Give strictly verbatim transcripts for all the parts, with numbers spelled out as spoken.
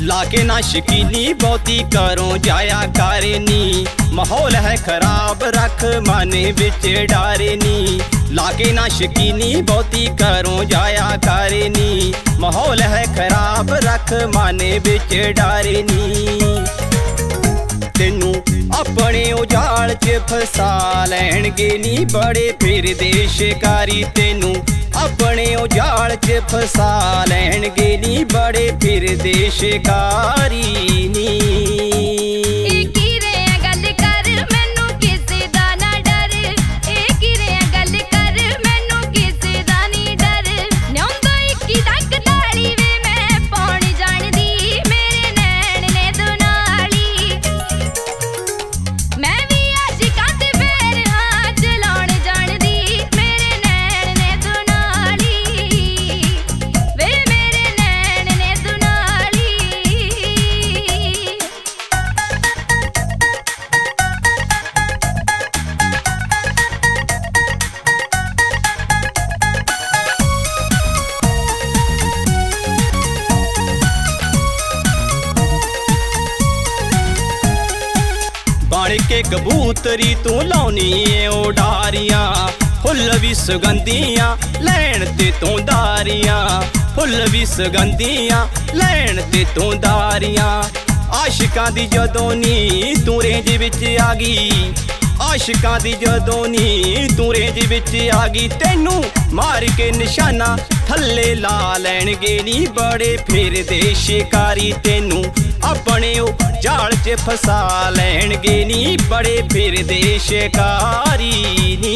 लाके ना शकीनी बहुती करो जाया करे नी, माहौल है खराब रख माने बिच डारे नी। लाके ना शकीनी बहुती करो जाया करे नी, माहौल है खराब रख माने बिच डारे नी। तेनू अपने उजाल च फसा लैणगे नी बड़े फिरदे शिकारी, तेनू अपने उजाल च फसा लैणगे नी बड़े फिरदे शिकारी नी। बण के कबूतरी तू लाउनी ए उडारियां, फुल भी सुगंधियां लैण ते तू दारियां, फुल भी सुगंधियां लैण ते तू दारियां। आशिकां दी जदों नी तू रेंज विच आ गई, आशिकां दी जदों नी तू रेंज विच आ गई, तेनू मार के निशाना थल्ले ला लैणगे नी बड़े फिरदे शिकारी। तेनू अपने जाल च फसा लैणगे नी बड़े फिरदे शिकारी नी।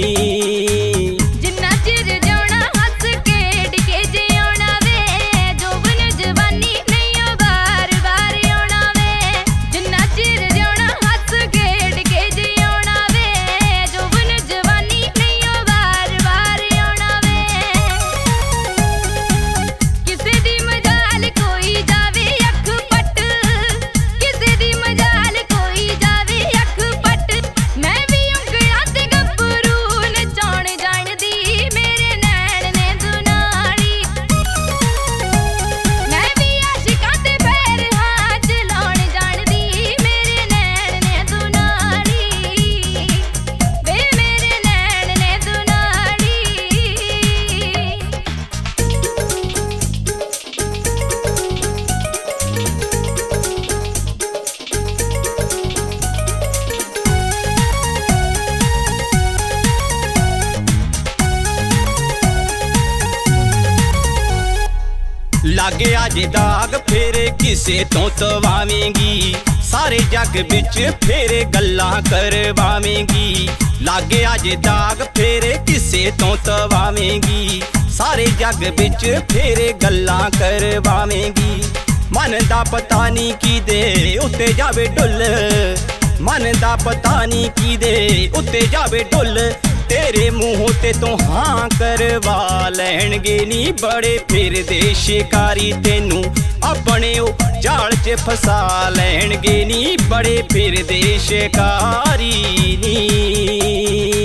लागे आज दाग फेरे किसे तो तवावेंगी, सारे जग बिच फेरे गल्लां करवावेंगी। लागे आज दाग फेरे किसे तो तवावेंगी, सारे जग बिच फेरे गल्लां करवावेंगी। मन दा पता नी की दे उत्ते जावे डुल, मन दा पता नी की दे उत्ते जावे डुल, तेरे मुंह ते तो हाँ करवा लैणगे नी बड़े फिरदे शिकारी। तेनू अपने जाल च फसा लैणगे नी बड़े फिरदे शिकारी नी।